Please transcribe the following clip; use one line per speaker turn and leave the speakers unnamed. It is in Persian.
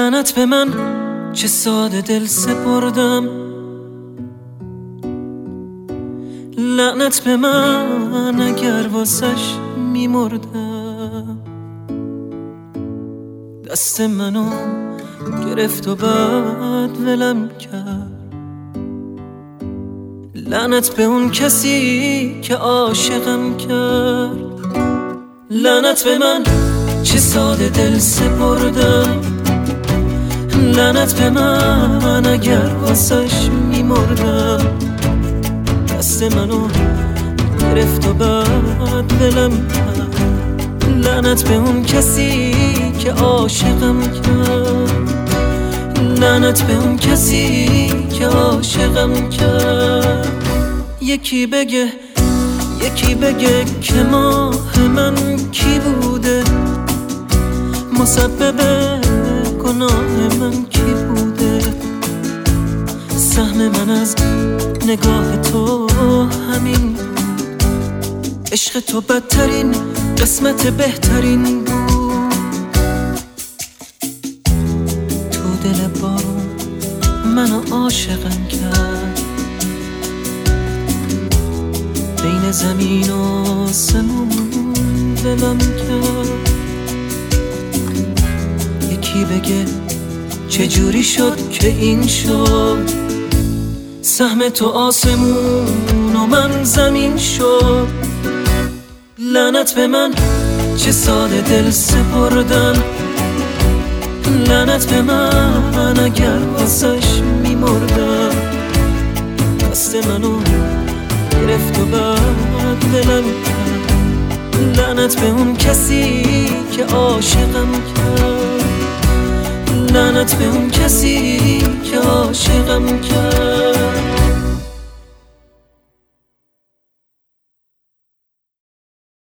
لعنت به من چه ساده دل سپردم، لعنت به من اگر واسش میمردم. دست منو گرفت و بعد ولم کرد. لعنت به اون کسی که عاشقم کرد. لعنت به من چه ساده دل سپردم، لعنت به من اگر واسش میمردم. دست منو گرفت و بعد ولم کرد. لعنت به اون کسی که عاشقم کرد. لعنت به اون کسی که عاشقم کرد. یکی بگه که ماه من کی بوده، مسبب گناه من کی بوده. سهم من از نگاه تو همین بود، عشق تو بدترین قسمت بهترین بود. تو دل بارون منو عاشقم کرد، بین زمین و آسمون دلم کرد. یکی بگه چجوری شد که این شد، سهم تو آسمون و من زمین شد. لعنت به من چه ساده دل سپردم، لعنت به من اگر واسش میمردم. دست منو گرفت و بعد ولم کرد. لعنت به اون کسی که عاشقم کرد. لعنت به اون کسی که عاشقم کرد.